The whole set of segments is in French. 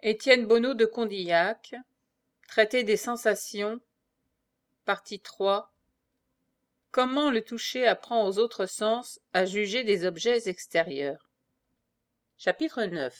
Étienne Bonneau de Condillac, Traité des sensations, partie 3. Comment le toucher apprend aux autres sens à juger des objets extérieurs. Chapitre 9.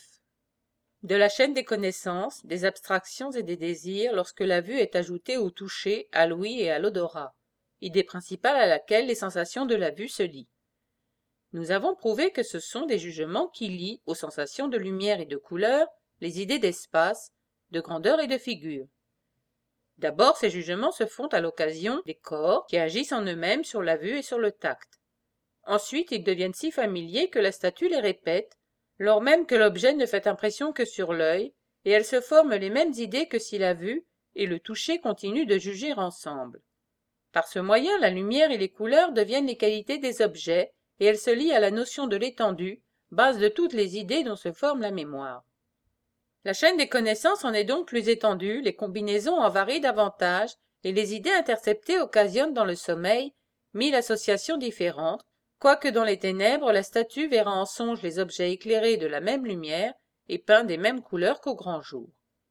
De la chaîne des connaissances, des abstractions et des désirs lorsque la vue est ajoutée au toucher, à l'ouïe et à l'odorat, idée principale à laquelle les sensations de la vue se lient. Nous avons prouvé que ce sont des jugements qui lient aux sensations de lumière et de couleur les idées d'espace, de grandeur et de figure. D'abord, ces jugements se font à l'occasion des corps qui agissent en eux-mêmes sur la vue et sur le tact. Ensuite, ils deviennent si familiers que la statue les répète, lors même que l'objet ne fait impression que sur l'œil, et elles se forment les mêmes idées que si la vue et le toucher continuent de juger ensemble. Par ce moyen, la lumière et les couleurs deviennent les qualités des objets, et elles se lient à la notion de l'étendue, base de toutes les idées dont se forme la mémoire. La chaîne des connaissances en est donc plus étendue, les combinaisons en varient davantage, et les idées interceptées occasionnent dans le sommeil 1000 associations différentes, quoique dans les ténèbres la statue verra en songe les objets éclairés de la même lumière et peints des mêmes couleurs qu'au grand jour.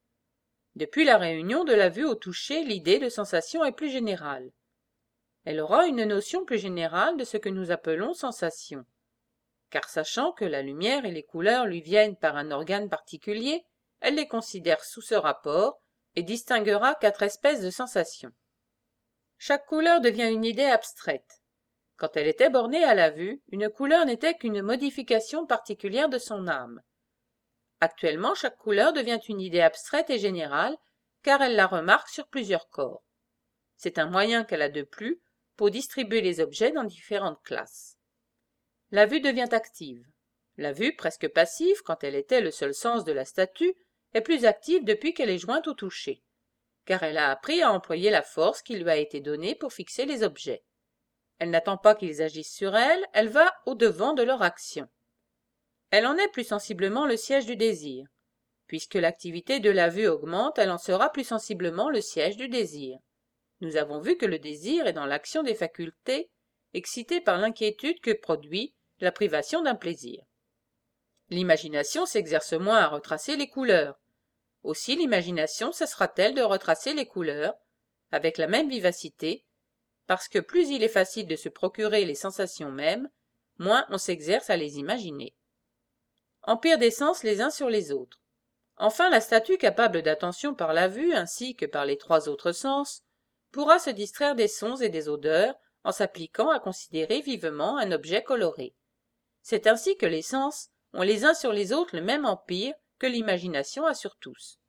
Depuis la réunion de la vue au toucher, l'idée de sensation est plus générale. Elle aura une notion plus générale de ce que nous appelons sensation. Car sachant que la lumière et les couleurs lui viennent par un organe particulier, elle les considère sous ce rapport et distinguera 4 espèces de sensations. Chaque couleur devient une idée abstraite. Quand elle était bornée à la vue, une couleur n'était qu'une modification particulière de son âme. Actuellement, chaque couleur devient une idée abstraite et générale, car elle la remarque sur plusieurs corps. C'est un moyen qu'elle a de plus pour distribuer les objets dans différentes classes. La vue devient active. La vue, presque passive quand elle était le seul sens de la statue, est plus active depuis qu'elle est jointe au toucher, car elle a appris à employer la force qui lui a été donnée pour fixer les objets. Elle n'attend pas qu'ils agissent sur elle, elle va au-devant de leur action. Elle en est plus sensiblement le siège du désir. Puisque l'activité de la vue augmente, elle en sera plus sensiblement le siège du désir. Nous avons vu que le désir est dans l'action des facultés, excité par l'inquiétude que produit la privation d'un plaisir. L'imagination s'exerce moins à retracer les couleurs. Aussi l'imagination cessera-t-elle de retracer les couleurs, avec la même vivacité, parce que plus il est facile de se procurer les sensations mêmes, moins on s'exerce à les imaginer. Empire des sens les uns sur les autres. Enfin, la statue capable d'attention par la vue ainsi que par les 3 autres sens pourra se distraire des sons et des odeurs en s'appliquant à considérer vivement un objet coloré. C'est ainsi que les sens ont les uns sur les autres le même empire que l'imagination a sur tous.